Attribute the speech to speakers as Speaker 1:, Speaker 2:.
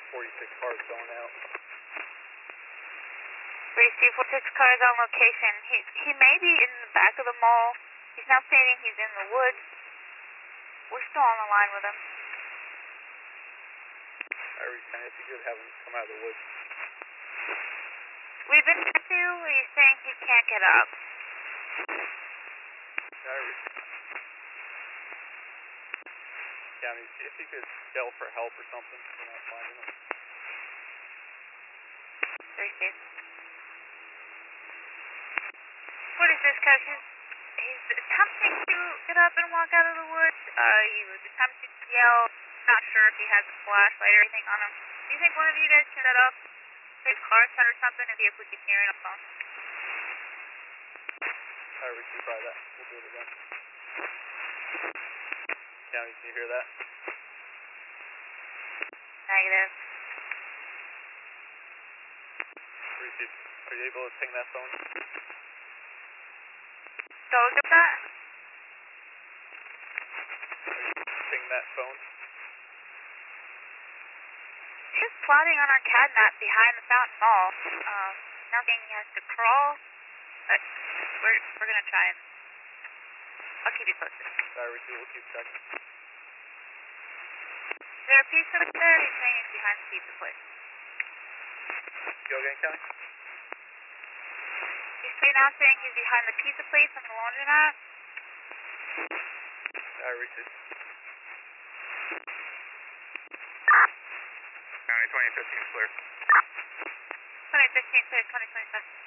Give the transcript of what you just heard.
Speaker 1: 46 cars going out.
Speaker 2: Receive 46 cars on location. He may be in the back of the mall. He's now stating he's in the woods. We're still on the line with him.
Speaker 1: Iris County, if you could have him come out of the woods.
Speaker 2: We've been to, he's saying he can't get up.
Speaker 1: Iris County, if you could yell for help or something, we're not finding him.
Speaker 2: Receive. What is this, Coach? He's attempting to get up and walk out of the woods. He was attempting to yell. Not sure if he has a flashlight or anything on him. Do you think one of you guys turn that up? His car start or something, and see if we can hear it on the phone.
Speaker 1: Iris, you try that. We'll do it again. County, can you hear that?
Speaker 2: Negative.
Speaker 1: Receive. Are you able to ping that phone?
Speaker 2: So get that?
Speaker 1: Ping that phone?
Speaker 2: He's plotting on our CAD map behind the Fountain Mall. Now saying he has to crawl. But we're gonna try and I'll keep you posted.
Speaker 1: Sorry, we'll keep checking.
Speaker 2: Is there a pizza right there? He's saying he's behind the pizza place.
Speaker 1: You again, County?
Speaker 2: He's now saying he's behind the pizza place on the laundromat.
Speaker 1: Iris is. County 2015 clear.
Speaker 2: 2015 clear, 2025.